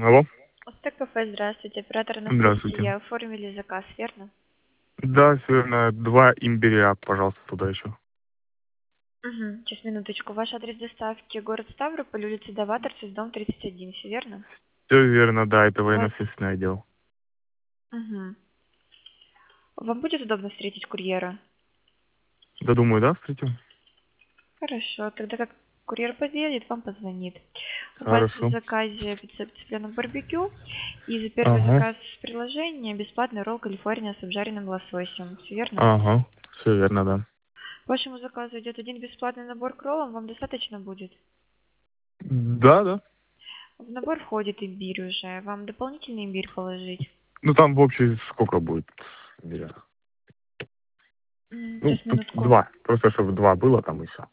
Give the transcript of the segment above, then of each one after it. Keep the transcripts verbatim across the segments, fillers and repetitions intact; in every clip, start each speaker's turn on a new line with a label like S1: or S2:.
S1: Алло,
S2: Озтек кафе, здравствуйте. Оператор
S1: здравствуйте.
S2: Анастасия. Оформили заказ, верно?
S1: Да, все верно. Два имбиря, пожалуйста, туда еще.
S2: Угу. Сейчас, минуточку. Ваш адрес доставки город Ставрополь, улица Даваторцев, дом тридцать один. Все верно?
S1: Все верно, да, это
S2: У вас...
S1: военно-следственный отдел.
S2: Угу. Вам будет удобно встретить курьера?
S1: Да, думаю, да, встретим?
S2: Хорошо. Тогда как курьер подъедет, вам позвонит. У вас в
S1: Хорошо.
S2: заказе пицца цыпленок барбекю. И за первый
S1: Ага,
S2: заказ с приложения бесплатный ролл Калифорния с обжаренным лососем. Все верно?
S1: ага, все верно, да.
S2: По вашему заказу идет один бесплатный набор к роллам. Вам достаточно будет?
S1: Да, да.
S2: В набор входит имбирь уже. Вам дополнительный имбирь положить?
S1: Ну, там в общем сколько будет имбиря?
S2: М,
S1: Ну,
S2: Сейчас,
S1: тут
S2: минутку.
S1: два. Просто, чтобы два было там и все.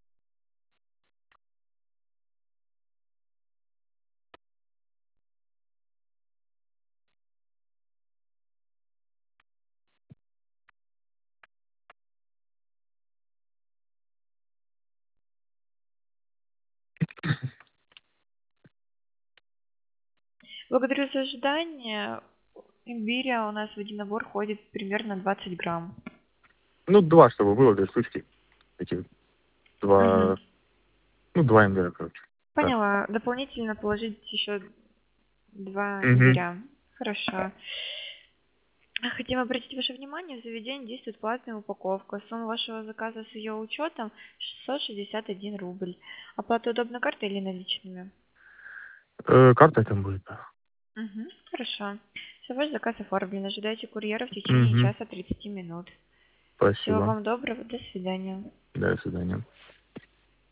S2: Благодарю за ожидание. Имбиря у нас в один набор входит примерно двадцать грамм.
S1: Ну, два, чтобы было, две штучки. Эти
S2: Мгм.
S1: два, ну, два имбиря, короче. Да.
S2: Поняла. Дополнительно положить еще два
S1: Угу.
S2: имбиря. Хорошо. Хотим обратить ваше внимание, в заведении действует платная упаковка. Сумма вашего заказа с ее учетом шестьсот шестьдесят один рубль. Оплата удобно картой или наличными?
S1: Э, карта там будет, да.
S2: Угу. Хорошо. Все, ваш заказ оформлен. Ожидайте курьера в течение
S1: Угу.
S2: часа тридцати минут. Всего
S1: Спасибо.
S2: вам доброго. До свидания.
S1: До свидания.